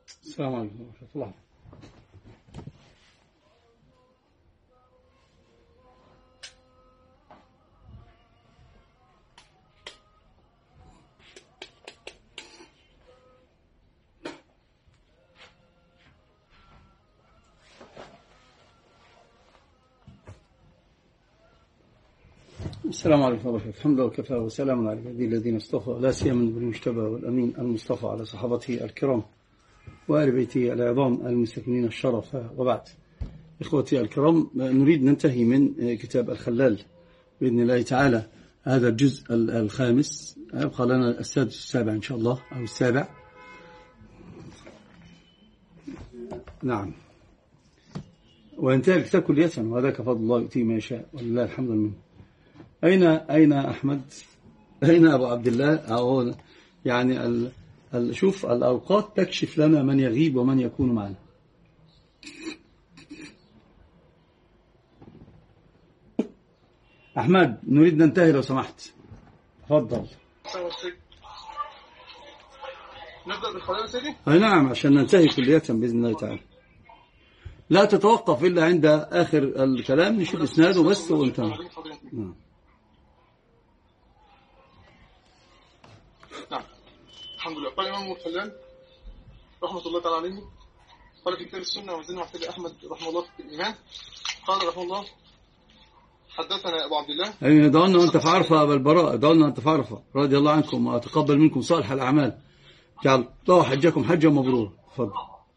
السلام عليكم ورحمة الله. السلام عليكم ورحمة الله. الحمد لله وكفى وسلام على عباده الذين اصطفى، لا سيما المجتبى والأمين المصطفى على صحابته الكرام وآل بيته العظام المستكملين الشرف، وبعد. إخوتي الكرام، نريد ننتهي من كتاب الخلال بإذن الله تعالى. هذا الجزء الخامس، يبقى لنا السادس السابع إن شاء الله، أو السابع. نعم، وينتهي الكتاب كلية، وهذاك فضل الله يؤتيه ما يشاء، ولله الحمد منه. أين أحمد؟ أين أبو عبد الله؟ أو يعني شوف الأوقات تكشف لنا من يغيب ومن يكون معنا. أحمد، نريد ننتهي لو سمحت، تفضل. نبدأ بالخلال سيدي؟ أي نعم، عشان ننتهي كلية بإذن الله تعالى. لا تتوقف إلا عند آخر الكلام، نشوف إسناده بس وانتهى. نعم. الحمد لله. قال الإمام الخلال رحمة الله تعالى عليه، قال في كتاب السنة وزين وحسين أحمد رحمه الله في الإيمان، قال رحمه الله: حدثنا أبو عبد الله. أي دعونا وأنت في عرفة أبا البراء، دعونا وأنت في عرفة، رضي الله عنكم وأتقبل منكم صالح الأعمال، جعل الله حجكم حجا مبرور. تفضل.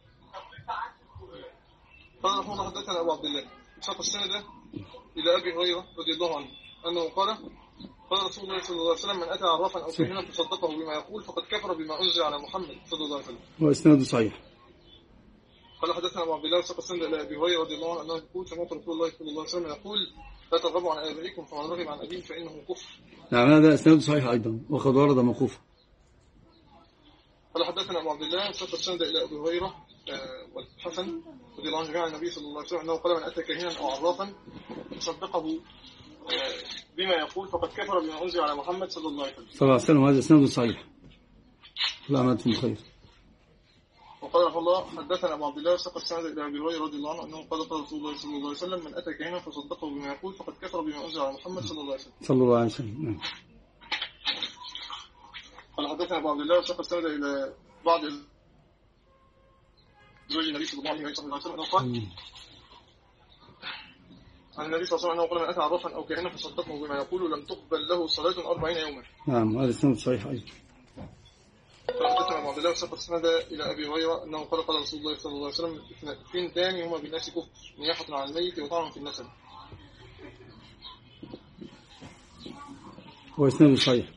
قال رحمه الله: حدثنا أبو عبد الله، ساق السند إلى أبي هريرة رضي الله عنه أنه قال: قال رسول الله صلى الله عليه وسلم: من أتى عرافا أو كاهنا فصدقه بما يقول فقد كفر بما أنزل على محمد صلى الله عليه وسلم. وإسناده صحيح. قال حدثنا أبو عبد الله، ساق السند إلى أبي هريرة رضي الله عنه أنه يقول: سمعت رسول الله صلى الله عليه وسلم يقول: لا ترغبوا عن آبائكم، فمن رغب عن أبيه فإنه كفر. نعم، هذا إسناده صحيح أيضا، وقد ورد موقوفا. قال حدثنا أبو عبد الله، ساق السند إلى أبي هريرة والحسن رضي الله عنه جميعا النبي صلى الله عليه وسلم أنه قال: من أتى كاهنا أو عرافا فصدقه بما يقول فقد كفر بما أنزل على محمد صلى الله عليه وسلم. صلى الله عليه وسلم، هذا إسناده صحيح. لا أمانتم خير. وقال رحمه الله: حدثنا أبو عبد الله، ساق السند إلى أبي هريرة رضي الله عنه أنه قال: قال رسول الله صلى الله عليه وسلم: من أتى كاهنا فصدقه بما يقول فقد كفر بما أنزل على محمد صلى الله عليه وسلم. صلى الله عليه وسلم. قال حدثنا أبو عبد الله، ساق السند إلى بعض زوج النبي صلى الله عليه وسلم أنه قال عن النبي صلى الله عليه وسلم أنه قال: من أتى عرافا أو كاهنا فصدقه بما يقول لم تقبل له صلاة 40 يوما. نعم، هذا إسناده صحيح أيضا. حدثنا أبو عبد الله، ساق السند إلى أبي هريرة أنه قال: قال رسول الله صلى الله عليه وسلم: اثنتان هما بالناس كفر، نياحة على الميت وطعن في النسب. وإسناده صحيح.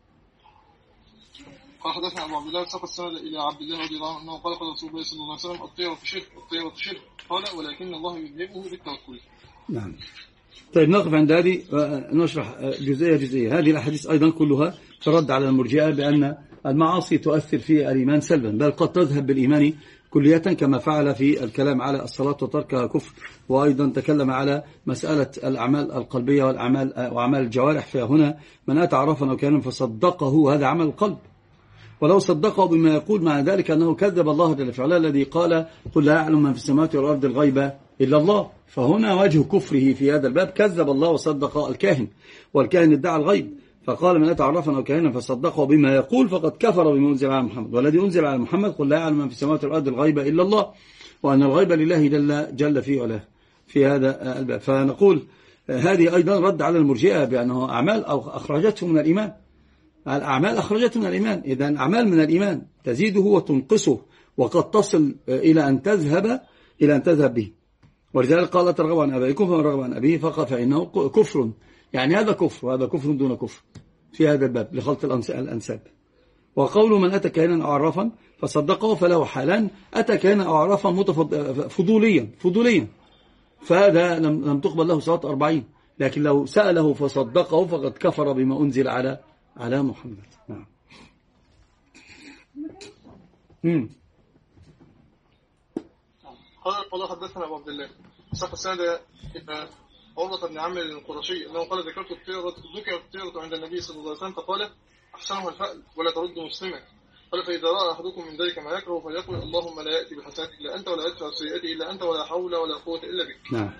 قال حدثنا أبو عبد الله، ساق السند إلى عبد الله رضي الله عنه أنه قال: قال رسول الله صلى الله عليه وسلم: الطيرة شرك، الطيرة شرك، قال: ولكن الله يذهبه بالتوكل. نعم. طيب، نقف عند هذه ونشرح جزئية. هذه الأحاديث أيضا كلها ترد على المرجئة بأن المعاصي تؤثر في الإيمان سلبا، بل قد تذهب بالإيمان كلية، كما فعل في الكلام على الصلاة وتركها كفر، وأيضا تكلم على مسألة الأعمال القلبية وأعمال الجوارح. فهنا من أتى عرفا أو كاهنا فصدقه، هذا عمل القلب، ولو صدقه بما يقول مع ذلك أنه كذب الله جل وعلا الذي قال: قل لا يعلم من في السماوات والأرض الغيب إلا الله. فهنا وجه كفره في هذا الباب، كذب الله وصدق الكاهن، والكاهن ادعى الغيب، فقال: من أتى عرفا أو كاهنا فصدقه بما يقول فقد كفر بما أنزل على محمد، والذي أنزل على محمد قل لا يعلم من في السماوات والأرض الغيب إلا الله، وأن الغيب لله جل في علاه في هذا الباب. فنقول هذه أيضا رد على المرجئة بأنه أعمال أو أخرجته من الإيمان. الأعمال أخرجته من الإيمان، إذن أعمال من الإيمان تزيده وتنقصه، وقد تصل إلى أن تذهب به. ولذلك قال: ترغبوا عن أبائكم، فمن رغب عن أبيه فإنه كفر. يعني هذا كفر، وهذا كفر دون كفر في هذا الباب لخلط الأنساب. وقول من أتى كاهنا أو عرافا فصدقه فله حالان: أتى كاهنا أو عرافا فضوليا، فهذا لم تقبل له صلاة 40، لكن لو سأله فصدقه فقد كفر بما أنزل على محمد. نعم. قال حدثنا أبو عبد الله، ساق السند إلى عروة بن عامر القرشي أنه قال: ذكرت الطيرة عند النبي صلى الله عليه وسلم فقال: أحسنها الفأل ولا ترد مسلما، قال فإذا رأى أحدكم من ذلك ما يكره فليقل اللهم لا يأتي بالحسنات إلا أنت ولا يدفع السيئات إلا أنت ولا حول ولا قوة إلا بك. نعم.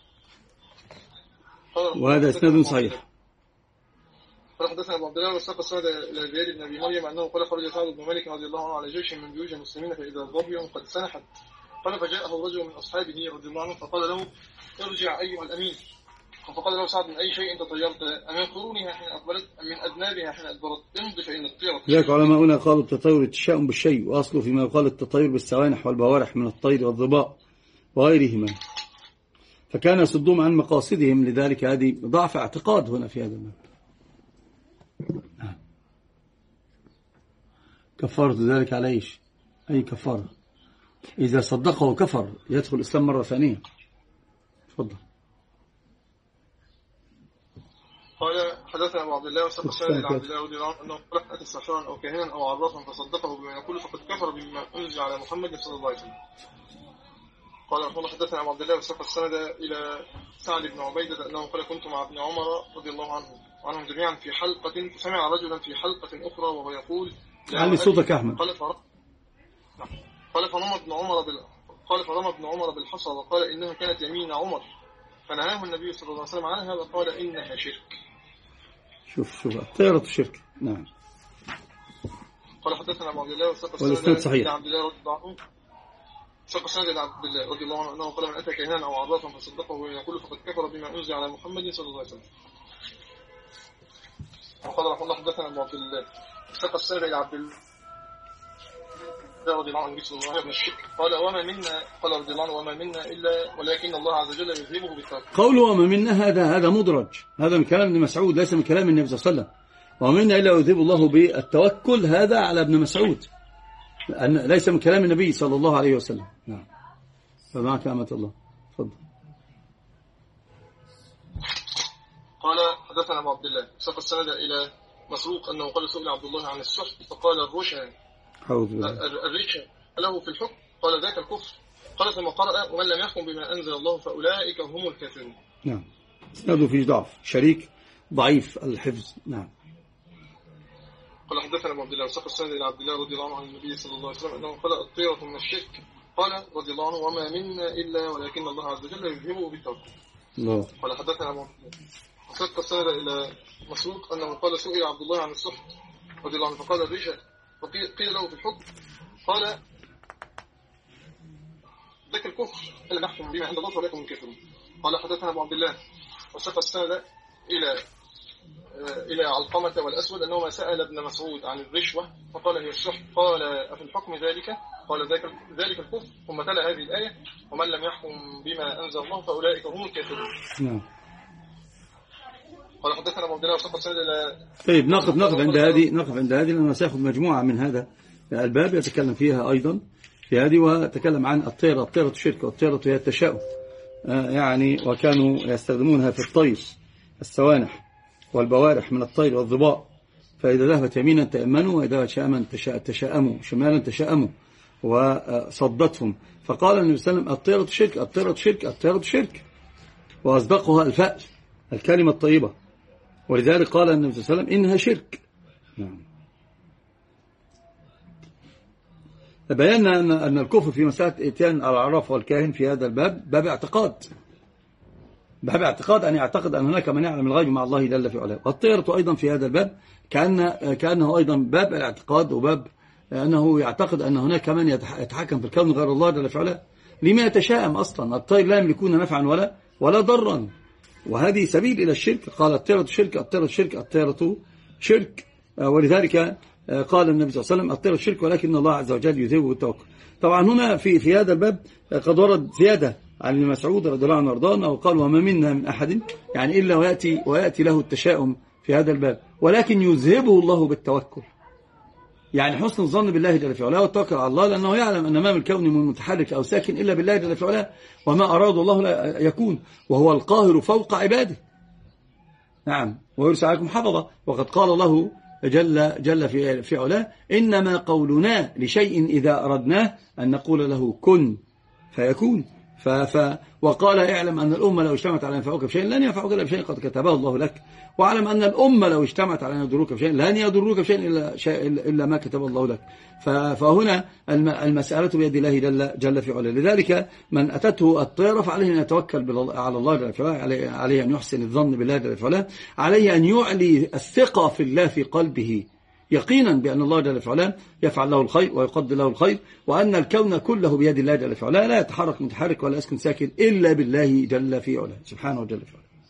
وهذا إسناد صحيح. قال حدثنا أبو عبد الله وساق السند إلى زياد بن أبي مريم أنه قال خرج سعد بن مالك رضي الله عنه على جيش من جيوش المسلمين فإذا ظبي قد سنحت. قال فجاءه رجل من أصحابه رضي الله عنه فقال له ارجع أيها الأمين. فقال له سعد من أي شيء أنت طيرت أم من قرونها حين أقبلت أم من أذنابها حين أدبرت امض فإن الطيرة. لذلك علماؤنا قالوا التطير التشاؤم بالشيء، وأصله فيما يقال التطير بالسوانح والبوارح من الطير والظباء وغيرهما، فكان يصدهم عن مقاصدهم. لذلك هذه ضعف اعتقاد هنا في هذا المباب. كفارة ذلك على ايش؟ أي كفارة؟ إذا صدقه كفر يدخل الإسلام مرة ثانية. تفضل. قال حدثنا أبو عبد الله وساق السند إلى عبد الله رضي الله عنه أنه قال أتى ساحرا أو كاهنا أو عرافا فصدقه بما يقول فقد كفر بما أنزل على محمد صلى الله عليه وسلم. قال رحمه الله حدثنا أبو عبد الله وساق السند إلى سعد بن عبيدة أنه قال كنت مع ابن عمر رضي الله عنهم جميعا في حلقة فسمع رجلا في حلقة أخرى وهو يقول علي صوتك أحمد. قال فرمى ابن عمر بالحصى وقال إنها كانت يمين عمر فنهاه النبي صلى الله عليه وسلم عنها وقال إنها شرك. شوف الطيرة شرك. نعم. قال حدثنا أبو عبد الله وساق السند إلى عبد الله رضي الله عنه ساق السند إلى عبد الله رضي الله عنه أنه قال من أتى كاهنا أو عرافا فصدقه ويقول فقد كفر بما أنزل على محمد صلى الله عليه وسلم. وقال رحمه الله حدثنا أبو عبد الله ساق السند إلى عبد الله رضي الله عنه بسم الله بن الشرك قال وما منا قال رضي الله عنه وما منا إلا ولكن الله عز وجل يذهبه بالتوكل. قوله وما منا هذا مدرج، هذا من كلام ابن مسعود ليس من كلام النبي صلى الله عليه وسلم. وما منا إلا يذهب الله بالتوكل هذا على ابن مسعود ليس من كلام النبي صلى الله عليه وسلم. نعم. فمعك أمة الله. تفضل. قال حدثنا أبو عبد الله ساق السند إلى مسروق أنه قال سئل عبد الله عن السحت فقال الرشا له في الحكم قال ذاك الكفر قال ثم قرأ ومن لم يحكم بما أنزل الله فأولئك هم الكافرون. نعم. اسناده فيه ضعف، شريك ضعيف الحفظ. نعم. قال حدثنا أبو عبد الله وساق السند إلى عبد الله رضي الله عنه عن النبي صلى الله عليه وسلم أنه قال الطيرة من الشرك قال رضي الله عنه وما منا إلا ولكن الله عز وجل يذهبه بالتوكل. الله. قال حدثنا أبو عبد الله وساق السند إلى مسروق أنه قال سئل عبد الله عن السحت رضي الله عنه فقال الرشا وقيل له في الحكم قال ذاك الكفر إلا نحكم بما عند الله فولئك هم الكافرون. قال حدثنا أبو عبد الله وساق السند إلى علقمة والأسود أنهما سأل ابن مسعود عن الرشوة فقال هي السحت قال أفي الحكم ذلك قال ذلك الكفر ثم تلا هذه الآية ومن لم يحكم بما أنزل الله فأولئك هم الكافرون. نعم. قال حدثنا أبو عبد الله وساق السند إلى طيب نقف عند هذه لأنه سيأخذ مجموعة من هذا الباب يتكلم فيها أيضا في هذه وتكلم عن الطيرة الشرك والطيرة هي التشاؤم يعني وكانوا يستخدمونها في الطير السوانح والبوارح من الطير والظباء فإذا ذهبت يمينا تأمنوا وإذا ذهبت شمالا شمالا تشاءموا وصدتهم. فقال النبي صلى الله عليه وسلم الطيرة شرك وأصدقها الفأل الكلمة الطيبة ولذلك قال النبي صلى الله عليه وسلم إنها شرك. نعم. بينا أن الكفر في مسألة إتيان العراف والكاهن في هذا الباب باب اعتقاد أن يعتقد أن هناك من يعلم الغيب مع الله جل في علاه. والطيرة أيضا في هذا الباب كأنه أيضا باب الاعتقاد وباب أنه يعتقد أن هناك من يتحكم في الكون غير الله جل في علاه. لما يتشائم أصلا الطير لا يملكون نفعا ولا ضرا وهذه سبيل إلى الشرك. قال الطيرة شرك ولذلك قال النبي صلى الله عليه وسلم الطيرة شرك ولكن الله عز وجل يذهبه بالتوكل. طبعا هنا في هذا الباب قد ورد زيادة عن ابن مسعود رضي الله عنه وارضاه وقال وما منا من أحد يعني إلا ويأتي له التشاؤم في هذا الباب ولكن يذهبه الله بالتوكل يعني حسن الظن بالله جل في علاه والتوكل على الله لأنه يعلم أن ما من الكون من متحرك أو ساكن إلا بالله جل في علاه وما أراد الله لا يكون وهو القاهر فوق عباده. نعم. ويرسل عليكم حفظة وقد قال الله جل في علاه إنما قولنا لشيء إذا أردناه أن نقول له كن فيكون. وقال اعلم أن الأمة لو اجتمعت على ينفعوك بشيء لن ينفعوك إلا بشيء قد كتبه الله لك، واعلم أن الأمة لو اجتمعت على أن يضروك بشيء لن يضروك بشيء إلا ما كتب الله لك. فهنا المسألة بيد الله جل في علاه. لذلك من أتته الطيرة فعليه أن يتوكل على الله جل في علاه، عليه أن يحسن الظن بالله جل في علاه، عليه أن يعلي الثقة في الله في قلبه يقينا بأن الله جل في علاه يفعل له الخير ويقدر له الخير، وأن الكون كله بيد الله جل في علاه، لا يتحرك متحرك ولا يسكن ساكن إلا بالله جل في علاه سبحانه وجل في علاه.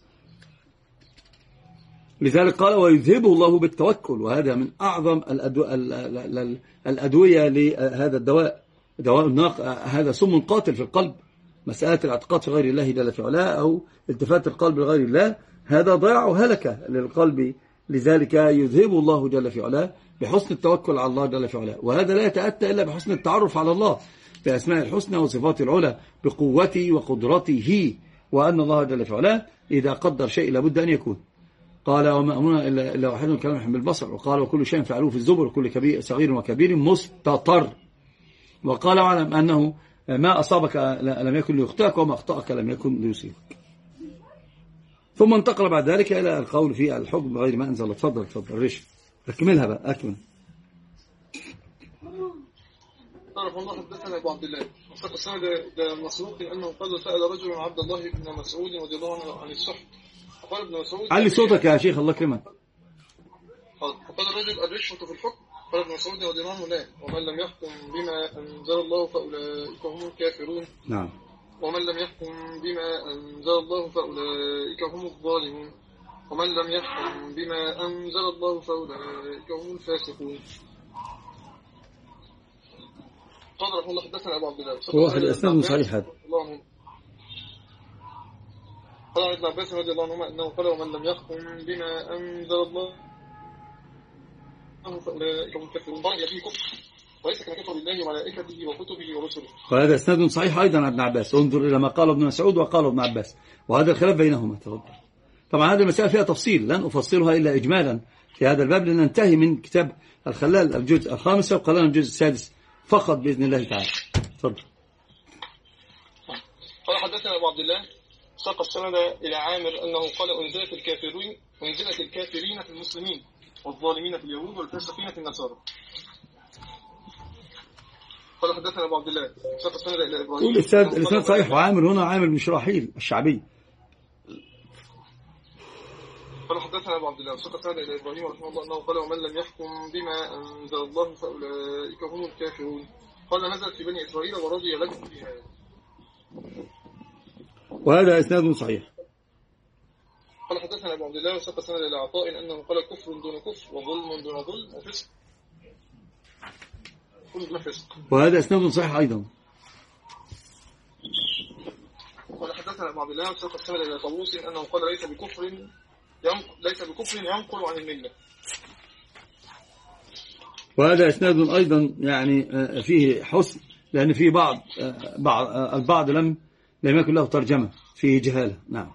لذلك قال ويذهبه الله بالتوكل، وهذا من أعظم الأدوية لهذا الدواء، دواء الناق، هذا سم قاتل في القلب. مسألة الاعتقاد في غير الله جل في علاه أو التفات القلب لغير الله، هذا ضياع وهلكة للقلب. لذلك يذهبه الله جل في علاه بحسن التوكل على الله جل في علاه، وهذا لا يتأتى إلا بحسن التعرف على الله بأسماء الحسنى وصفات العلى بقوته وقدرته، وأن الله جل في علاه إذا قدر شيء لابد أن يكون. قال وما أمرنا إلا واحد كلام يحمل البصر، وقال وكل شيء فعلوه في الزبر وكل كبير صغير وكبير مستطر، وقال واعلم أنه ما أصابك لم يكن ليخطئك وما أخطأك لم يكن ليصيبك. ثم انتقل بعد ذلك إلى القول في الحكم بغير ما أنزل. تفضل ريش أكملها بقى أكمل. تعرف والله حدثنا أبو عبد الله وثق السند مسروق أنه قال سأل رجل عبد الله بن مسعود رضي الله عنه عن السحت، فقال ابن مسعود علي صوتك يا شيخ الله يكرمك. فقال الرجل الرشوة في الحكم؟ قال ابن مسعود رضي الله عنه لا، ومن لم يحكم بما أنزل الله فأولئك هم الكافرون. نعم. ومن لم يحكم بما أنزل الله فأولئك هم الظالمون، ومن لم يحكم بما أنزل الله فأولئك هم الفاسقون. قال رحمه الله حدثنا أبو عبد الله هو الإسناد صحيح هذا. قال عن ابن عباس رضي الله عنهما أنه قال ومن لم يحكم بما أنزل الله فأولئك هم الكافرون. ضرب فيه كفر وليس كما كفر بالله وملائكته وكتبه ورسله. وهذا إسناد صحيح أيضا عن ابن عباس. انظر إلى ما قال ابن مسعود وقال ابن عباس، وهذا الخلاف بينهما. تفضل. طبعا هذه المسألة فيها تفصيل لن أفصلها إلا إجمالا في هذا الباب لننتهي من كتاب الخلال الجزء الخامس وقلنا الجزء السادس فقط بإذن الله تعالى. تفضل. قال حدثنا أبو عبد الله ساق السند إلى عامر أنه قال أنزلت الكافرين في المسلمين والظالمين في اليهود والفاسقين في النصارى. قال حدثنا أبو عبد الله ساق السند إلى إبراهيم. الإسناد صحيح. وعامر هنا عامر بن شراحيل الشعبي. قال حدثنا أبو عبد الله ساق السند إلى إبراهيم رحمه الله أنه قال ومن لم يحكم بما أنزل الله فأولئك هم الكافرون. قال نزلت في بني إسرائيل ورضي لكم بها. وهذا إسناد صحيح. قال حدثنا أبو عبد الله وساق السند إلى عطاء أنه قال كفر دون كفر وظلم دون ظلم وفسق كل فسق. وهذا إسناد صحيح أيضا. قال حدثنا أبو عبد الله وساق السند إلى طاووس أنه قال ليس بكفر ينقل عن الملة. وهذا إسناد أيضا يعني فيه حسن، لأن فيه البعض لم يكن له ترجمة، فيه جهالة. نعم.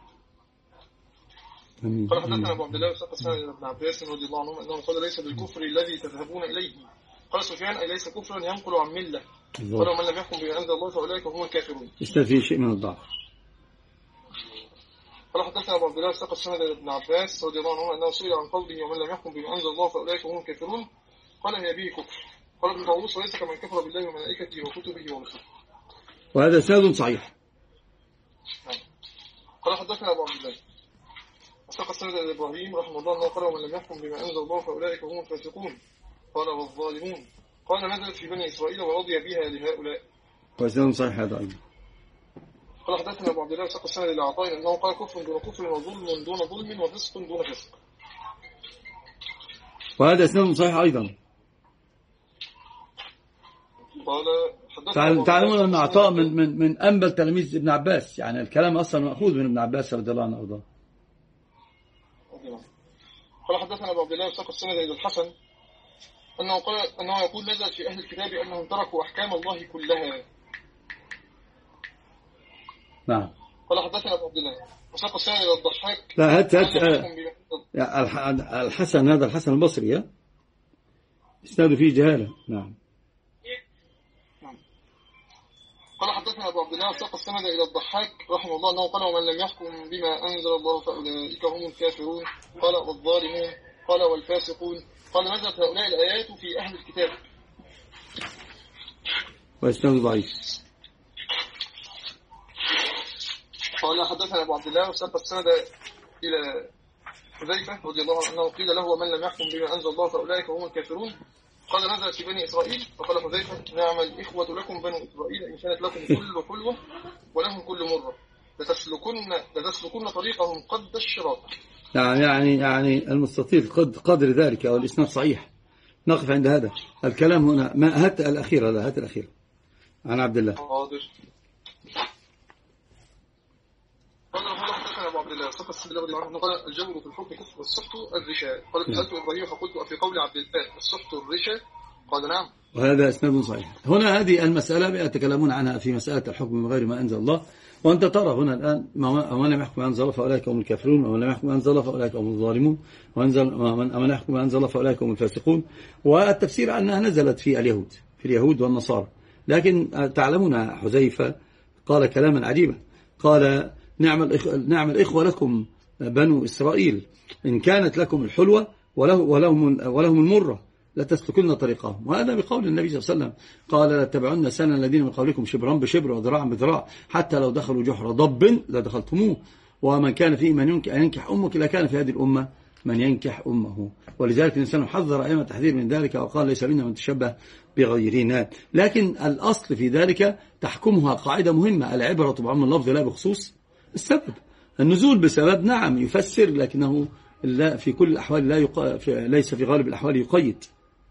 قال حدثنا أبو عبد الله وساق السند إلى ابن عباس رضي الله عنه أنه قال ليس بالكفر الذي تذهبون إليه. قال سفيان أي ليس كفرا ينقل عن ملة. قال ومن لم يحكم بما أنزل الله فأولئك هم الكافرون. استفاد فيه شيء من الضعف. قال حدثنا أبو عبد الله ساق السند إلى ابن عباس رضي الله عنه أنه سئل عن قوله ومن لم يحكم بما أنزل الله فأولئك هم الكافرون قال هي به كفر. قال ابن طاووس وليس كمن كفر بالله وملائكته وكتبه ورسله. وهذا إسناد صحيح. قال حدثنا أبو عبد الله وساق السند إلى إبراهيم رحمه الله أنه قال ومن لم يحكم بما أنزل الله فأولئك هم الفاسقون. قال والظالمون. قال نزلت في بني إسرائيل ورضي بها لهؤلاء. وإسناد صحيح هذا أيضا. قال حدثنا أبو عبد الله وساق السند إلى عطاء أنه قال كفر دون كفر وظلم دون ظلم وفسق دون فسق. وهذا إسناد صحيح أيضا. تعلمون أن عطاء من أنبل تلاميذ ابن عباس، يعني الكلام أصلا مأخوذ من ابن عباس رضي الله عنه وارضاه. قال حدثنا أبو عبد الله وساق السند إلى الحسن أنه يقول نزلت في أهل الكتاب أنهم تركوا أحكام الله كلها. نعم. قال حدثنا أبو عبد الله وساق السند إلى الضحاك. لا هات الحسن، هذا الحسن البصري اسناده فيه جهالة. نعم. قال حدثنا أبو عبد الله وساق السند إلى الضحاك رحمه الله أنه قال ومن لم يحكم بما أنزل الله فأولئك هم الكافرون قال والظالمون قال والفاسقون قال نزلت هؤلاء الآيات في أهل الكتاب. وإسناد ضعيف. قال حدثنا أبو عبد الله وساق السند إلى حذيفة رضي الله عنه قيل له ومن لم يحكم بما أنزل الله فأولئك هم الكافرون قال نزلت في بني إسرائيل فقال حذيفة نعم الإخوة لكم بنو إسرائيل إن كانت لكم كل حلوة ولهم كل مرة لتسلكن طريقهم قد الشراط. يعني المستطيل قدر ذلك أو الإسناد صحيح. نقف عند هذا الكلام هنا. ما هات الأخيرة لا هات الأخيرة عن عبد الله. حاضر. قال حدثنا أبو عبد الله سقط السبيل رضي الله عنه قال الجبر في الحكم كفر والسحت الرشا. قال سألت إبراهيم فقلت أفي قول عبد الله السحت الرشا قال نعم. وهذا اسناد صحيح. هنا هذه المسألة يتكلمون عنها في مسألة الحكم من غير ما أنزل الله. وأنت ترى هنا الآن من لم يحكم ما أنزل الله فأولئك هم الكافرون ومن لم يحكم ما أنزل الله فأولئك هم الظالمون ومن يحكم ما أنزل الله فأولئك هم الفاسقون. والتفسير أنها نزلت في اليهود والنصارى. لكن تعلمون حذيفة قال كلاما عجيبا قال نعم الإخوة لكم بنو إسرائيل إن كانت لكم الحلوة ولهم المرة لتسلكن طريقهم. وهذا بقول النبي صلى الله عليه وسلم قال لتبعن سنة الذين من قبلكم شبرا بشبر وذراعا بذراع حتى لو دخلوا جحر ضب لدخلتموه ومن كان فيه من ينكح أمك لكان في هذه الأمة من ينكح أمه. ولذلك الإنسان حذر أيما تحذير من ذلك وقال ليس منا من تشبه بغيرنا. لكن الأصل في ذلك تحكمها قاعدة مهمة العبرة بعموم اللفظ لا بخصوص السبب. النزول بسبب نعم يفسر لكنه لا في كل الأحوال ليس في غالب الأحوال يقيد.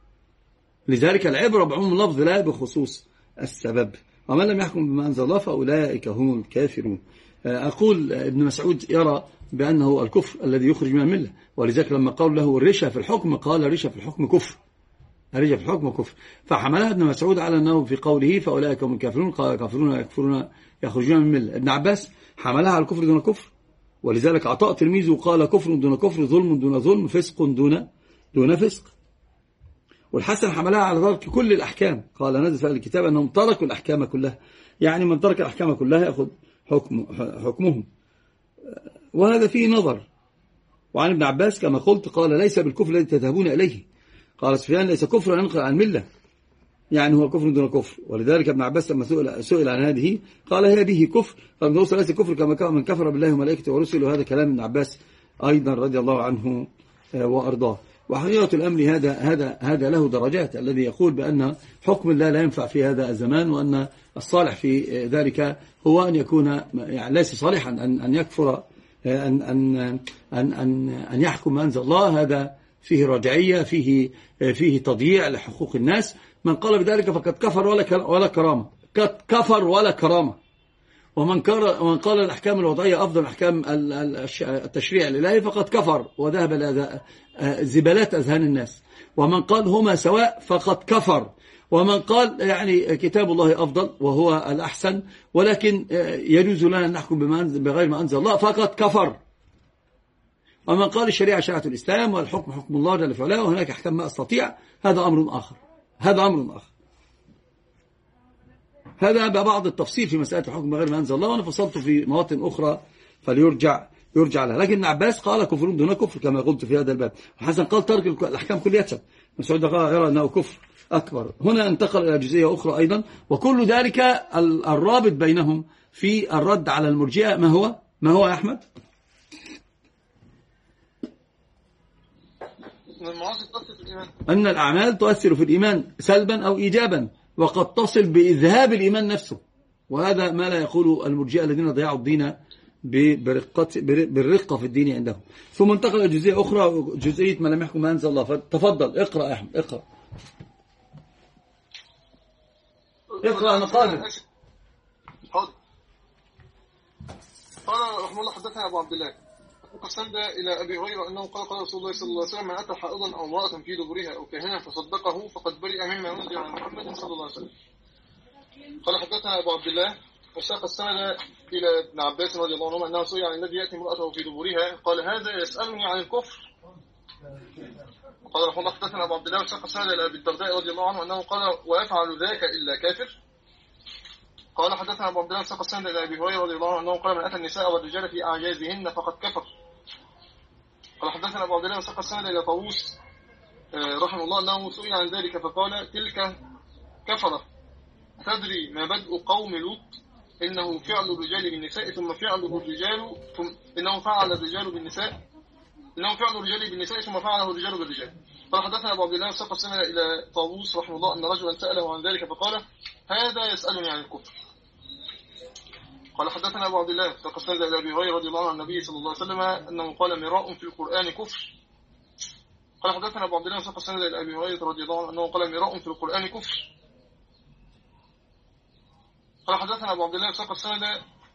لذلك العبرة بعموم اللفظ لا بخصوص السبب. ومن لم يحكم بما أنزل الله فأولئك هم الكافرون. أقول ابن مسعود يرى بأنه الكفر الذي يخرج من الملة. ولذلك لما قال له الرشا في الحكم قال الرشا في الحكم كفر. الرشا في الحكم كفر. فحملها ابن مسعود على أنه في قوله فأولئك هم الكافرون قال كافرون يكفرون يخرجون من الملة. ابن عباس حملها على الكفر دون كفر. ولذلك عطاء تلميذه قال كفر دون كفر ظلم دون ظلم فسق دون فسق. والحسن حملها على ترك كل الأحكام قال نزل في الكتاب أنهم تركوا الأحكام كلها. يعني من ترك الأحكام كلها يأخذ حكمهم. وهذا فيه نظر. وعن ابن عباس كما قلت قال ليس بالكفر الذي تذهبون إليه. قال سفيان ليس كفر ينقل عن ملة يعني هو كفر دون كفر. ولذلك ابن عباس لما سئل عن هذه قال هي به كفر. قال نوصل ليس كفر كما من كفر بالله وملائكته ورسله. وهذا كلام ابن عباس أيضا رضي الله عنه وأرضاه. وحقيقة الأمر هذا له درجات. الذي يقول بأن حكم الله لا ينفع في هذا الزمان وأن الصالح في ذلك هو أن يكون يعني ليس صالحا أن يكفر أن يحكم ما أنزل الله. هذا فيه رجعية فيه تضييع لحقوق الناس. من قال بذلك فقد كفر ولا كرامة. قد كفر ولا كرامة. ومن قال الأحكام الوضعية أفضل أحكام التشريع الإلهي فقد كفر وذهب إلى زبالات أذهان الناس. ومن قال هما سواء فقد كفر. ومن قال يعني كتاب الله أفضل وهو الأحسن ولكن يجوز لنا أن نحكم بغير ما أنزل الله فقد كفر. ومن قال الشريعة شريعة الإسلام والحكم حكم الله جل في علاه وهناك أحكام ما أستطيع هذا أمر آخر. هذا بعض التفصيل في مسألة الحكم بغير ما أنزل الله وأنا فصلت في مواطن أخرى فليرجع لها. لكن ابن عباس قال كفر دون كفر كما قلت في هذا الباب. الحسن قال ترك الأحكام كلية. مسعود يرى أنه كفر أكبر. هنا انتقل إلى جزئية أخرى أيضا. وكل ذلك الرابط بينهم في الرد على المرجئة ما هو يا أحمد؟ أن الأعمال تؤثر في الإيمان سلبا أو إيجابا وقد تصل بإذهاب الإيمان نفسه. وهذا ما لا يقول المرجئة الذين ضيعوا الدين بالرقة في الدين عندهم. ثم انتقل إلى جزئية أخرى جزئية ما لم يحكم ما أنزل الله. فتفضل اقرأ يا أحمد اقرأ أنا قادم. قال رحمه الله حدثنا أبو عبد الله وقسند إلى أبي هريرة أنه قال رسول الله صلى الله عليه وسلم من أتى حائضا أو امرأة في دبرها أو كاهنا فصدقه فقد برئ مما أنزل عن محمد صلى الله عليه وسلم. قال حدثنا أبو عبد الله وساق السند إلى ابن عباس رضي الله عنه أنه سئل عن الذي يأتي امرأته في دبرها قال هذا يسألني عن الكفر. قال رحمه الله حدثنا أبو عبد الله وساق السند إلى أبي الدرداء رضي الله عنه أنه قال ويفعل ذاك إلا كافر. قال حدثنا أبو عبد الله ساق السند إلى أبي هريرة رضي الله عنه قال من أتى النساء والرجال في أعجازهن فقد كفر. قال حدثنا أبو عبد الله ساق السند إلى طاووس رحمه الله أنه سئل عن ذلك فقال تلك كفرة تدري ما بدء قوم لوط إنه فعل الرجال بالنساء ثم فعله الرجال إنه فعل الرجال بالنساء إنه فعل الرجال بالنساء ثم فعله الرجال بالرجال. قال حدثنا أبو عبد الله ساق السند إلى طاووس رحمه الله أن رجلا سأله عن ذلك فقال هذا يسألني عن الكفر. قال حدثنا أبو عبد الله ساق السند إلى أبي هريرة رضي الله عن النبي صلى الله عليه وسلم أنه قال مراء في القرآن كفر. قال حدثنا أبو عبد الله ساق السند إلى أبي هريرة رضي الله عنه أنه قال مراء في القرآن كفر. قال حدثنا أبو عبد الله ساق السند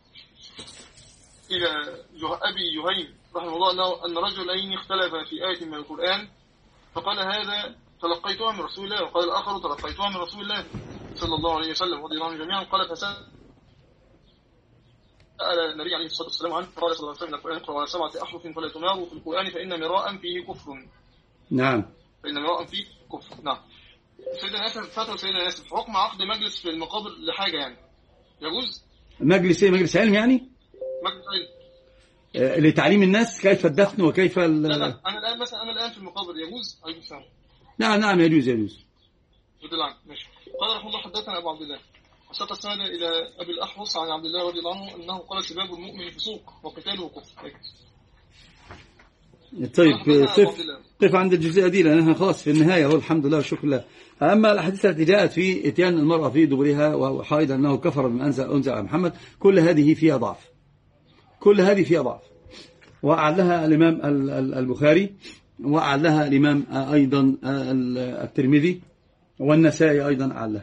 إلى أبي جهيم رحمه الله أن رجلين اختلفا في آية من القرآن فقال هذا تلقيتها من رسول الله وقال الآخر تلقيتها من رسول الله صلى الله عليه وسلم رضي الله عنهم جميعا. قال فسأل النبي عليه الصلاة والسلام عنه قال صلى الله عليه وسلم القرآن اقرأ 7 أحرف فلا تماروا في القرآن فإن مراء فيه كفر. نعم فإن مراء فيه كفر. نعم. سيدنا ياسر فتوى سيدنا ياسر في حكم عقد مجلس في المقابر لحاجة يعني يجوز مجلس ايه؟ مجلس علم يعني؟ مجلس علم لتعليم الناس كيف الدفن وكيف لا أنا الآن مثلا أنا الآن في المقابر يجوز أيوة سامع. نعم يجوز بدل ماشي. قال رحمه الله حدثنا أبو عبد الله وساق السند إلى أبي الأحوص عن عبد الله رضي الله عنه أنه قال سباب المؤمن فسوق وقتاله كفر. طيب قف عند الجزئية دي لأنها خلاص في النهاية هو الحمد لله والشكر لله. أما الأحاديث التي جاءت في إتيان المرأة في دبرها وحائض أنه كفر من أنزل على محمد كل هذه فيها ضعف وأعلها الإمام البخاري وأعلها الإمام أيضا الترمذي والنسائي أيضا أعلها.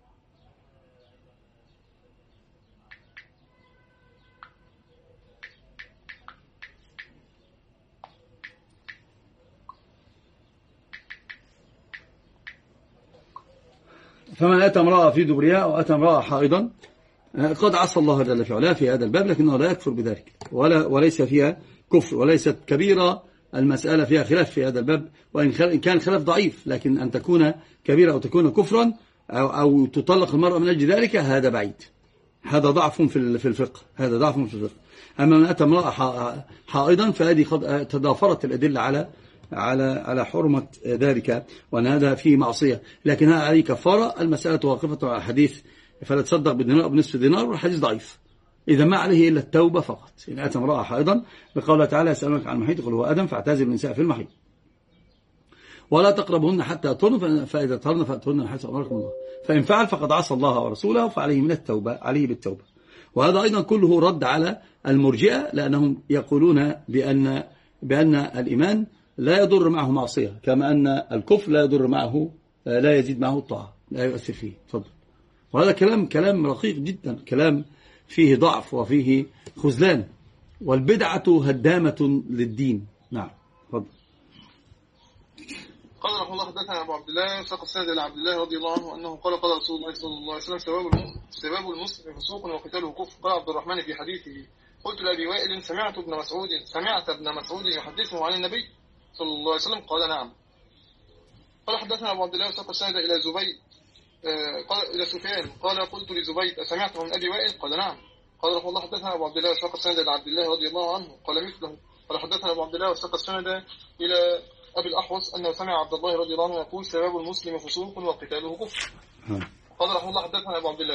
فمن أتى امرأة في دبرها أو أتى امرأة حائضا قد عصى الله جل في علاه في هذا الباب لكنه لا يكفر بذلك وليس فيها كفر وليست كبيرة. المسألة فيها خلاف في هذا الباب وإن كان خلاف ضعيف لكن أن تكون كبيرة أو تكون كفرا أو تطلق المرأة من أجل ذلك هذا بعيد. هذا ضعف في الفقه. أما من أتى امرأة حائضا فهذه قد تضافرت الأدلة على حرمة ذلك وأن هذا فيه معصية لكنها عليه كفارة. المسألة واقفة على حديث فلا تصدق بالدينار بنصف دينار والحديث ضعيف. إذا ما عليه إلا التوبة فقط. إن أتى امرأة حائضا بقوله تعالى يسألونك عن المحيض قل هو أدم فاعتزلوا النساء في المحيض ولا تقربهن حتى يطهرن فإذا طهرن فأتوهن من حيث أمركم الله فإن فعل فقد عصى الله ورسوله فعليه من التوبة عليه بالتوبة. وهذا أيضا كله رد على المرجئة لأنهم يقولون بأن الإيمان لا يضر معه معصية كما أن الكفر لا يضر معه لا يزيد معه الطاعة لا يؤثر فيه. تفضل. وهذا كلام رقيق جدا كلام فيه ضعف وفيه خذلان والبدعة هدامة للدين. نعم تفضل. قال رحمه الله حدثنا أبو عبد الله ساق السند إلى عبد الله رضي الله عنه أنه قال رسول الله صلى الله عليه وسلم سباب المسلم فسوق وقتاله كفر. قال عبد الرحمن في حديثه قلت لأبي وائل سمعت ابن مسعود يحدثه عن النبي صلى الله عليه وسلم قال نعم. قال حدثنا أبو عبد الله ساق السند إلى زبيد قال إلى سفيان قال قلت لزبيد أسمعته من أبي وائل قال نعم. قال رحمه الله حدثنا أبو عبد الله ساق السند إلى عبد الله رضي الله عنه قال مثله. قال حدثنا أبو عبد الله ساق السند إلى أبي الأحوص أنه سمع عبد الله رضي الله عنه يقول سباب المسلم فسوق وقتاله كفر. قال رحمه الله حدثنا أبو عبد الله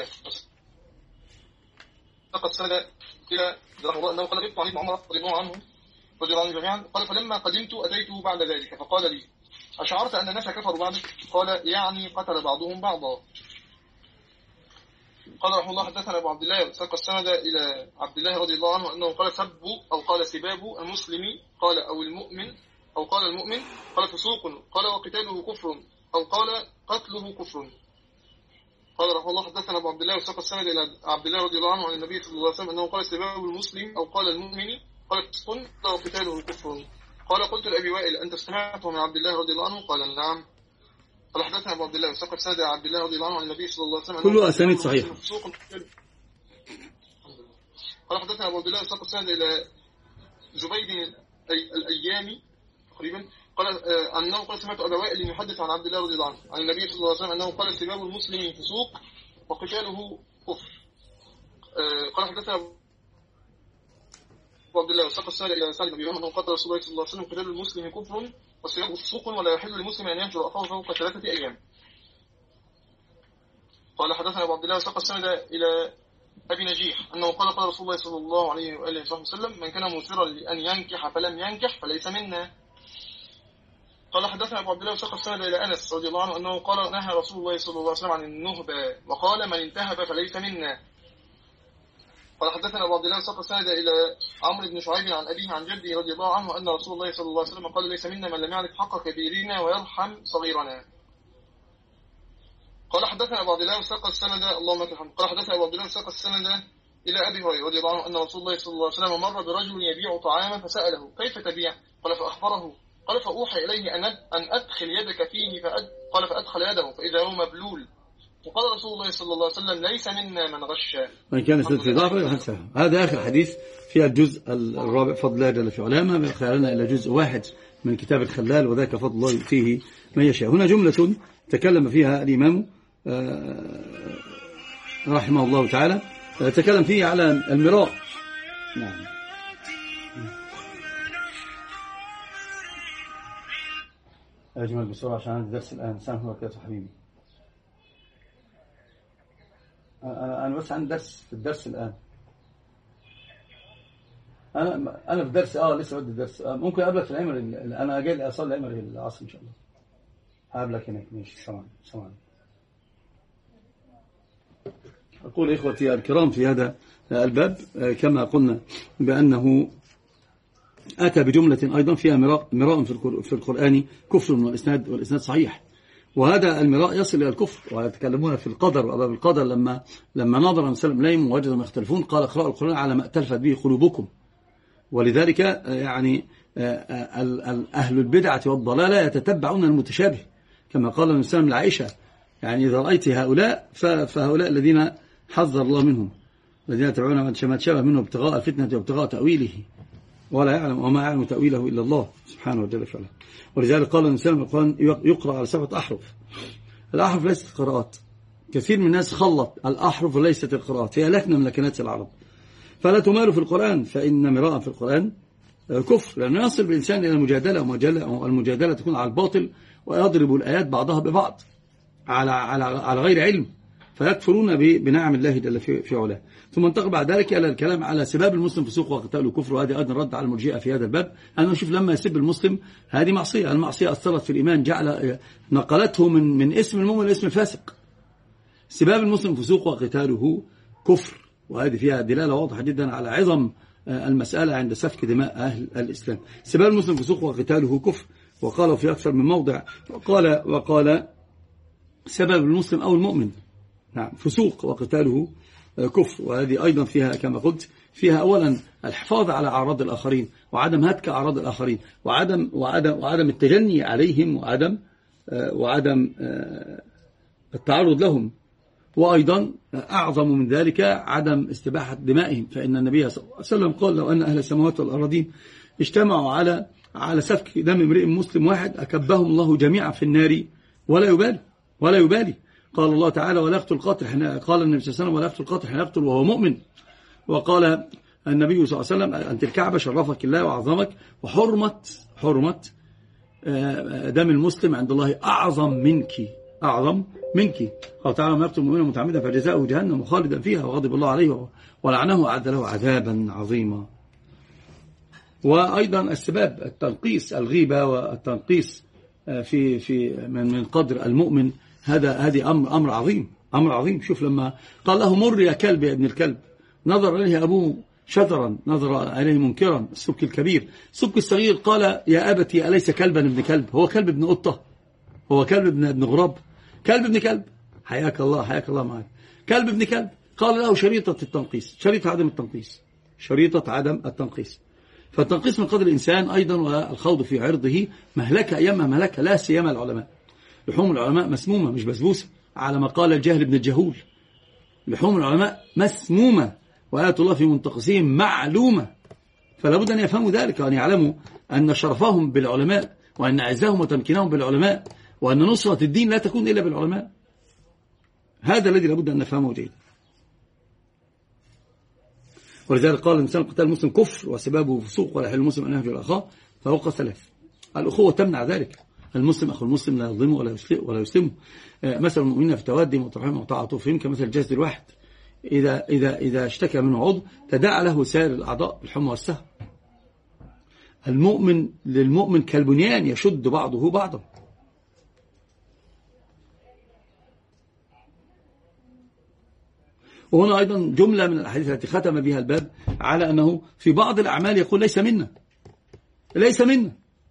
ساق السند إلى رحمه الله أنه قال غبت عن ابن عمر رضي الله عنه رضي الله عنه جميعا قال فلما قدمت أتيته بعد ذلك فقال لي أشعرت أن الناس كفروا بعدك؟ قال يعني قتل بعضهم بعضا. قال رحمه الله حدثنا أبو عبد الله ساق السند إلى عبد الله رضي الله عنه أنه قال سب أو قال سباب المسلم قال أو المؤمن أو قال المؤمن قال فسوق قال وقتاله كفر أو قال قتله كفر. قال رحمه الله حدثنا أبو عبد الله ساق السند إلى عبد الله رضي الله عنه عن النبي صلى الله عليه وسلم أنه قال سباب المسلم أو قال المؤمن قال فسوق قال وقتاله كفر. قال قلت لأبي وائل أنت سمعته من عبد الله رضي الله عنه قال نعم. قال حدثنا أبو عبد الله ساق السند عبد الله رضي الله عنه عن النبي صلى الله عليه وسلم كله أسانيد صحيحة. قال حدثنا أبو عبد الله ساق السند إلى زبيد الأيامي تقريبا قال أنه قال سمعت أبا وائل يحدث عن عبد الله رضي الله عنه عن النبي صلى الله عليه وسلم أنه قال سباب المسلم فسوق وقتاله كفر. قال حدثنا أبو عبد الله وساق السنة إلى سعد بن أبي قال رسول الله صلى الله عليه وسلم قتال المسلم كفر وصيامه فسوق ولا يحل للمسلم أن يهجر أخاه فوق 3 أيام. قال حدثنا أبو عبد الله وساق السنة إلى أبي نجيح أنه قال رسول الله صلى الله عليه وآله وسلم من كان مثيرا لأن ينكح فلم ينكح فليس منا. قال حدثنا أبو عبد الله وساق السند إلى أنس رضي الله عنه أنه قال نهى رسول الله صلى الله عليه وسلم عن النهبة وقال من انتهب فليس منا. قال حدثنا أبو عبد الله وساق السند إلى عمرو بن شعيب عن أبيه عن جده رضي الله عنه أن رسول الله صلى الله عليه وسلم قال ليس منا من لم يعرف حق كبيرنا ويرحم صغيرنا. قال حدثنا أبو عبد الله وساق السند اللهم لك الحمد. قال حدثنا أبو عبد الله وساق السند إلى أبي هريرة رضي الله عنه أن رسول الله صلى الله عليه وسلم مر برجل يبيع طعاما فسأله كيف تبيع؟ قال فأخبره. قال فأوحى إليه أن أدخل يدك فيه قال فأدخل يده فإذا هو مبلول. وقال رسول الله صلى الله عليه وسلم ليس منا من غش. من كان سيد في ضعف. هذا آخر حديث في الجزء الرابع فضل الله جل في علامة خيرنا إلى جزء واحد من كتاب الخلال وذاك فضل الله يؤتيه من يشاء. هنا جملة تكلم فيها الإمام رحمه الله تعالى تكلم فيه على المراء. نعم. أجمل بسرعة عشان عندي درس الآن. سامح وكاته حبيبي. أنا بس عندي درس في الدرس الآن. أنا في درس لسه بدي الدرس. ممكن أقابلك في العمر. أنا جاي أصلي العمر العصر إن شاء الله. أقابلك هناك. ماشي. سلام. أقول إخوتي الكرام في هذا الباب كما قلنا بأنه أتى بجملة أيضا فيها مراء في القرآن كفر والإسناد صحيح. وهذا المراء يصل إلى الكفر. ويتكلمون في القدر وأباب القدر لما نظر النبي صلى الله عليه وسلم ووجد ما يختلفون قال اقرأوا القرآن على ما اتلفت به قلوبكم. ولذلك يعني أهل البدعة والضلالة يتتبعون المتشابه كما قال النبي صلى الله عليه وسلم لعائشة يعني إذا رأيت هؤلاء فهؤلاء الذين حذر الله منهم الذين يتبعون ما تشابه منه ابتغاء الفتنة وابتغاء تأويله وما يعلم تأويله إلا الله سبحانه وتعالى. ولذلك قال النبي صلى الله عليه وسلم يقرأ على 7 أحرف. الأحرف ليست قراءات. كثير من الناس خلط الأحرف وليست القراءات. هي لكنة من لكنات العرب. فلا تمال في القرآن فإن مراء في القرآن كفر لأنه يصل بالإنسان إلى المجادلة والمجادلة تكون على الباطل ويضرب الآيات بعضها ببعض على غير علم فيكفرون بنعم الله جل في علاه. ثم انتقل بعد ذلك إلى الكلام على سباب المسلم فسوق وقتاله كفر. وهذه أيضا رد على المرجئة في هذا الباب. أنا نشوف لما يسب المسلم هذه معصية. المعصية أثرت في الإيمان نقلته من اسم المؤمن إلى اسم الفاسق. سباب المسلم فسوق وقتاله كفر. وهذه فيها دلالة واضحة جدا على عظم المسألة عند سفك دماء أهل الإسلام. سباب المسلم فسوق وقتاله كفر. وقال في أكثر من موضع وقال سبب المسلم أو المؤمن نعم فسوق وقتاله كفر. وهذه أيضا فيها كما قلت فيها أولا الحفاظ على أعراض الآخرين وعدم هتك أعراض الآخرين وعدم التجني عليهم وعدم التعرض لهم. وأيضا أعظم من ذلك عدم استباحة دمائهم فإن النبي صلى الله عليه وسلم قال لو أن أهل السماوات والأراضين اجتمعوا على سفك دم امرئ مسلم واحد أكبهم الله جميعا في النار ولا يبالي. قال الله تعالى ولا يقتل القاتل قال النبي صلى الله عليه وسلم ولا يقتل القاتل حين يقتل وهو مؤمن. وقال النبي صلى الله عليه وسلم أنت الكعبة شرفك الله وعظمك وحرمة دم المسلم عند الله أعظم منك. قال تعالى ما يقتل المؤمن متعمدا فجزاؤه جهنم خالدا فيها وغضب الله عليه ولعنه وأعد له عذابا عظيما. وأيضا السباب التنقيس الغيبة والتنقيس من قدر المؤمن هذه أمر عظيم. شوف لما قال له مر يا كلب يا ابن الكلب نظر إليه أبوه شذرا نظر عليه منكرا. السبك الكبير السبك الصغير قال يا أبتي أليس كلبا ابن كلب هو كلب ابن قطة هو كلب ابن غراب كلب ابن كلب حياك الله معك كلب ابن كلب. قال له شريطة عدم التنقيص فالتنقيص من قدر الإنسان أيضا والخوض في عرضه مهلكة أيامها مهلكة لا سيما العلماء. لحوم العلماء مسمومة مش بسبوسة على ما قال الجاهل ابن الجهول. لحوم العلماء مسمومة وآيات الله في منتقصهم معلومة. فلا بد أن يفهموا ذلك وأن يعلموا أن شرفهم بالعلماء وأن عزهم وتمكينهم بالعلماء وأن نصرة الدين لا تكون إلا بالعلماء. هذا الذي لا بد أن نفهمه جيدا. ولذلك قال الإنسان قتال المسلم كفر وسبابه فسوق ولا يحل المسلم أن يهجر أخاه فوق 3. الأخوة تمنع ذلك. المسلم أخو المسلم لا يظلمه ولا يسلمه. مثل المؤمنين في توادهم وترحمهم وتعاطفهم كمثل الجسد الواحد إذا اشتكى منه عضو تداعى له سائر الأعضاء بالحمى والسهر. المؤمن للمؤمن كالبنيان يشد بعضه بعضا. وهنا أيضا جملة من الأحاديث التي ختم بها الباب على أنه في بعض الأعمال يقول ليس منا، ليس منا.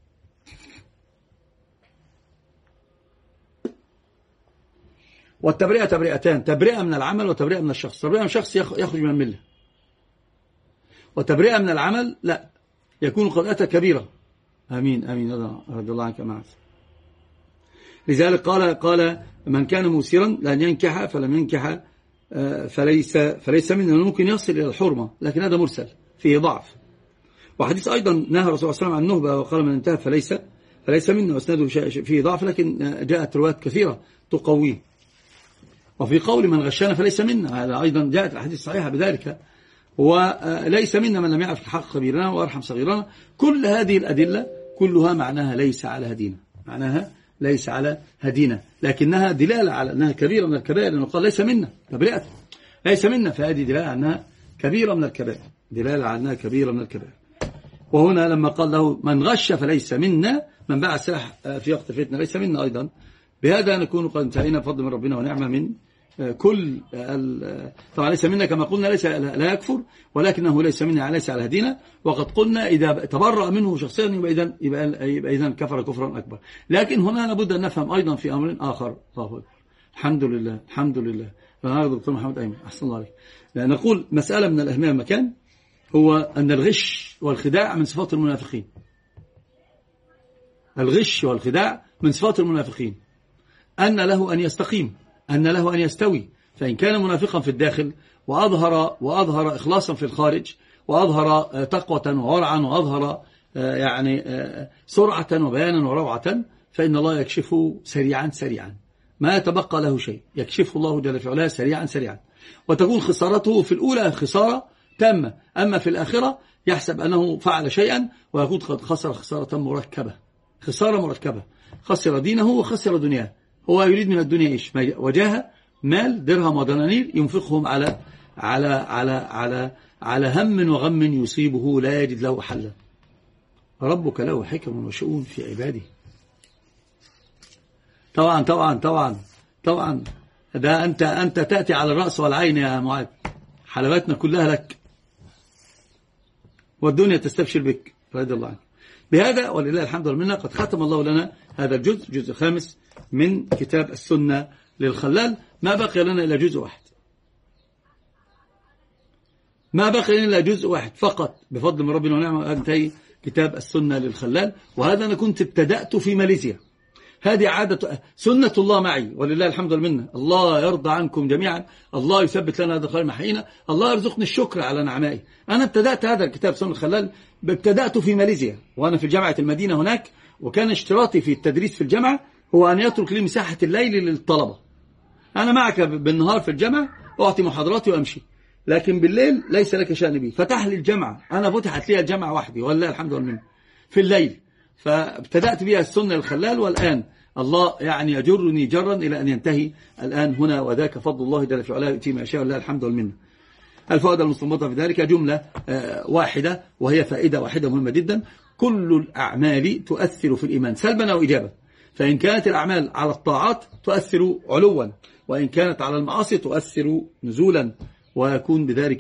والتبرئة تبرئتان، تبرئة من العمل وتبرئة من الشخص. تبرئة من الشخص يخرج من الملة، وتبرئة من العمل لا، يكون قد أتى كبيرة. آمين آمين رضي الله عنك معك. لذلك قال من كان موسرا لأن ينكح فلم ينكح فليس منه. ممكن يصل إلى الحرمة لكن هذا مرسل فيه ضعف. وحديث أيضا نهى الرسول صلى الله عليه وسلم عن النهبة وقال من انتهى فليس منه، واسناده فيه ضعف لكن جاءت روايات كثيرة تقويه. وفي قول من غشنا فليس منا، هذا أيضا جاءت الحديث الصحيحة بذلك. وليس منا من لم يعرف الحق كبيرنا وأرحم صغيرنا. كل هذه الأدلة كلها معناها ليس على هدينا، معناها ليس على هدينا، لكنها دلالة على أنها كبيرة من الكبائر، لأنه قال ليس منا تبرئة، ليس منا، فهذه دلالة على أنها كبيرة من الكبائر، دلالة على أنها كبيرة من الكبائر. وهنا لما قال له من غش فليس منا، من باع السلاح في وقت الفتنة ليس منا أيضا. بهذا نكون قد انتهينا بفضل من ربنا ونعمة من كل طبعا ليس منا كما قلنا ليس لا يكفر، ولكنه ليس منا ليس على هدينا. وقد قلنا إذا تبرأ منه شخصيا يبقى إذن كفر كفرا أكبر. لكن هنا لابد أن نفهم أيضا في أمر آخر. الحمد لله الحمد لله. فنرى دكتور محمد أيمن أحسن الله عليك. نقول مسألة من الأهمية المكان هو أن الغش والخداع من صفات المنافقين. الغش والخداع من صفات المنافقين، أن له أن يستقيم، أن له أن يستوي. فإن كان منافقا في الداخل وأظهر إخلاصا في الخارج، وأظهر تقوة وورعا، وأظهر يعني سرعة وبيانا وروعة، فإن الله يكشفه سريعا سريعا، ما يتبقى له شيء، يكشفه الله جل في علاه سريعا سريعا. وتكون خسارته في الأولى خسارة تامة، أما في الآخرة يحسب أنه فعل شيئا ويكون قد خسر خسارة مركبة، خسارة مركبة، خسر دينه وخسر دنياه. هو يريد من الدنيا إيش؟ وجاه مال درهم ودنانير ينفقهم على هم وغم يصيبه لا يجد له حلا. ربك له حكم وشؤون في عباده. طبعا طبعا طبعا طبعا ده أنت تأتي على الرأس والعين يا معاذ، حلواتنا كلها لك والدنيا تستبشر بك رضي الله عنك. بهذا ولله الحمد والمنة قد ختم الله لنا هذا الجزء الخامس من كتاب السنة للخلال. ما بقي لنا إلا جزء واحد، ما بقي لنا إلا جزء واحد فقط بفضل من ربنا ونعمه، أنتهي كتاب السنة للخلال. وهذا أنا كنت ابتدأت في ماليزيا. هذه عادة سنة الله معي ولله الحمد والمنة. الله يرضى عنكم جميعا، الله يثبت لنا هذا الخير محيينا، الله يرزقني الشكر على نعمائي. أنا ابتدأت هذا الكتاب سنة الخلال، ابتدأت في ماليزيا وأنا في جامعة المدينة هناك، وكان اشتراطي في التدريس في الجامعة هو أن يترك لي مساحة الليل للطلبة. أنا معك بالنهار في الجامعة أعطي محاضراتي وأمشي، لكن بالليل ليس لك شأن بي. فتح لي الجامعة، أنا فتحت لي الجامعة وحدي ولله الحمد والمنة في الليل. فابتدأت بها السنة الخلال، والآن الله يعني يجرني جرا إلى أن ينتهي الآن هنا وذاك فضل الله جل في علاه يؤتي ما يشاء ولله الحمد والمنة. الفائدة المستنبطة في ذلك جملة واحدة، وهي فائدة واحدة مهمة جدا: كل الأعمال تؤثر في الإيمان سلبا أو إيجابا. فإن كانت الأعمال على الطاعات تؤثر علوا، وإن كانت على المعاصي تؤثر نزولا، ويكون بذلك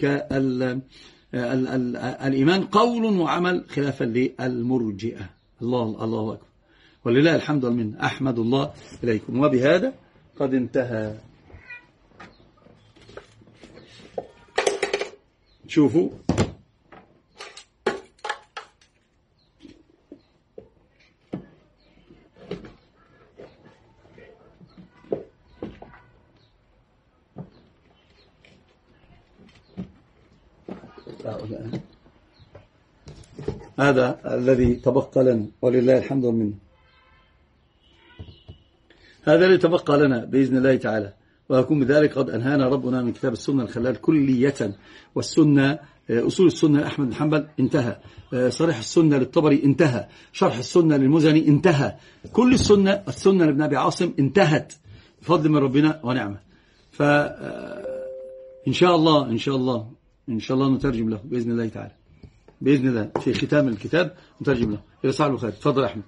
الإيمان قول وعمل خلافا للمرجئة. الله أكبر ولله الحمد والمنة. أحمد الله إليكم. وبهذا قد انتهى. شوفوا هذا الذي تبقى لنا ولله الحمد والمنة. هذا الذي تبقى لنا بإذن الله تعالى. ويكون بذلك قد أنهانا ربنا من كتاب السنة الخلال كلية. والسنة أصول السنة لأحمد بن حنبل انتهى، صريح السنة للطبري انتهى، شرح السنة للمزني انتهى، كل السنة لابن أبي عاصم انتهت بفضل من ربنا ونعمه. فإن شاء الله نترجم له بإذن الله تعالى، بإذن الله في ختام الكتاب نترجم له إلى صاحب البخاري. تفضل يا أحمد.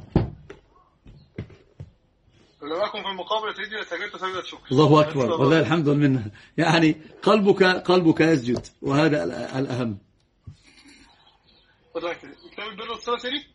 لو أكون في المقابلة تجي سجدت سجدة شكر. الله أكبر، والله الحمد لله. يعني قلبك يسجد، وهذا الأهم. كتاب البر والصلة